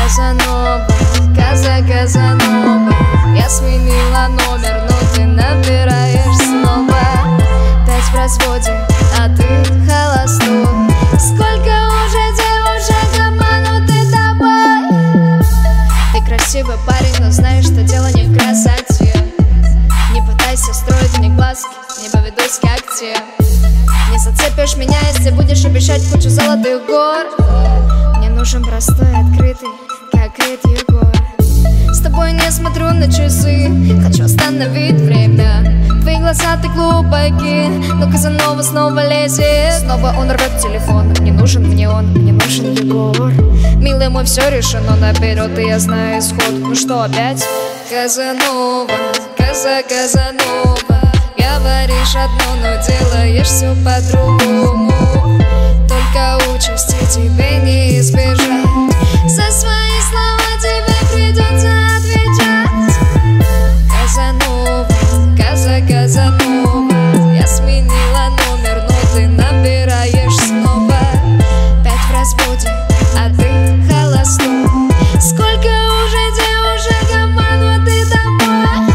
Казанова, Казанова. Я сменила номер, но ты набираешь снова. 5 в разводе, а ты холостой. Сколько уже девушек обмануты тобой. Ты красивый парень, но знаешь, что дело не в красоте. Не пытайся строить мне глазки, не поведусь как те. Не зацепишь меня, если будешь обещать кучу золотых гор. Мне нужен простой, открытый, как Рид Егор. С тобой не смотрю на часы, хочу остановить время. Твои глаза, ты глубоки, но Казанова снова лезет. Снова он рвет телефон, не нужен мне он, мне нужен Егор. Милый мой, все решено наперед, и я знаю исход. Ну что, опять? Казанова, Казанова. Говоришь одно, но делаешь все по-другому. Только участи тебе не избежать. За свои слова тебе придется отвечать. Казанова, Казанова. Я сменила номер, но ты набираешь снова. 5 в разводе, а ты холостой. Сколько уже девушек обмануты тобой.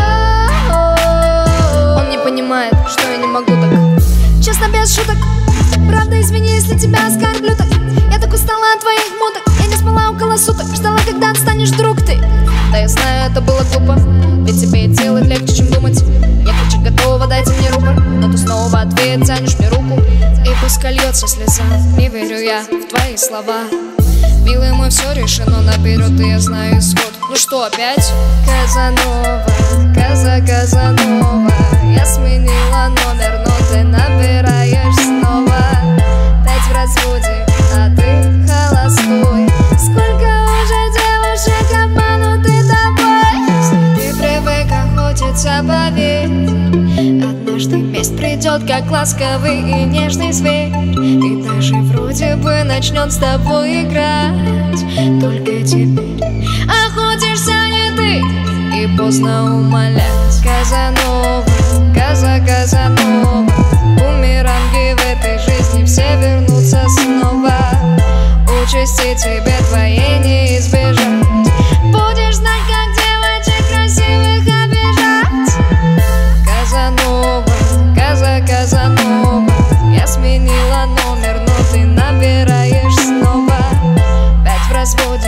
Он не понимает, что я не могу так. Честно, без шуток. Правда, извини, если тебя оскорблю так. Я так устала от твоих муток. Я не спала около суток, ждала, когда отстанешь, друг ты. Да я знаю, это было глупо, ведь тебе и делать легче, чем думать. Я хочу, готова, дайте мне рубль, но ты снова ответ, тянешь мне руку. И пускай льется слеза, не верю я в твои слова. Милый мой, все решено наперед, и я знаю исход. Ну что, опять? Казанова, Казанова. Я сменила номер, но ты набираешь снова. 5 в разводе, а ты холостой. Сколько уже девушек обмануты тобой. Ты привык охотиться, поверь. Однажды месть придет, как ласковый и нежный зверь. И даже вроде бы начнет с тобой играть. Только теперь охотишься не ты, и поздно умолять. Казанова, Казанова. Бумеранги в этой жизни все вернутся снова. Участи тебе твоей не избежать. Будешь знать, как девочек красивых обижать. Казанова, Казанова. Я сменила номер, но ты набираешь снова. 5 в разводе,